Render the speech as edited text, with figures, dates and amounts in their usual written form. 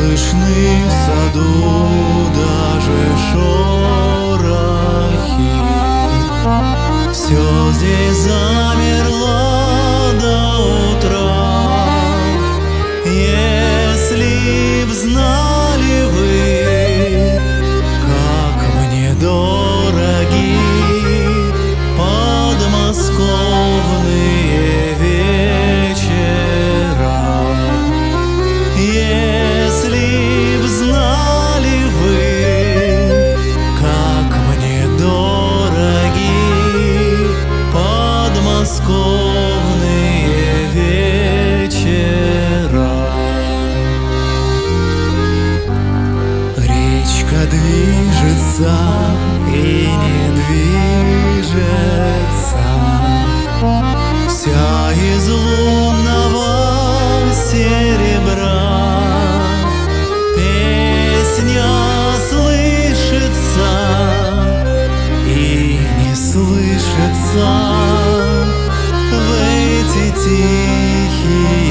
слышны в саду даже шорохи. Все здесь замерло до утра. Если б знали вы, как мне дороги подмосковные вечера. Если б знали вы, как мне дороги подмосковные вечера. Речка движется и не движется, вся из лунного серебра. Песня слышится и не слышится в эти тихие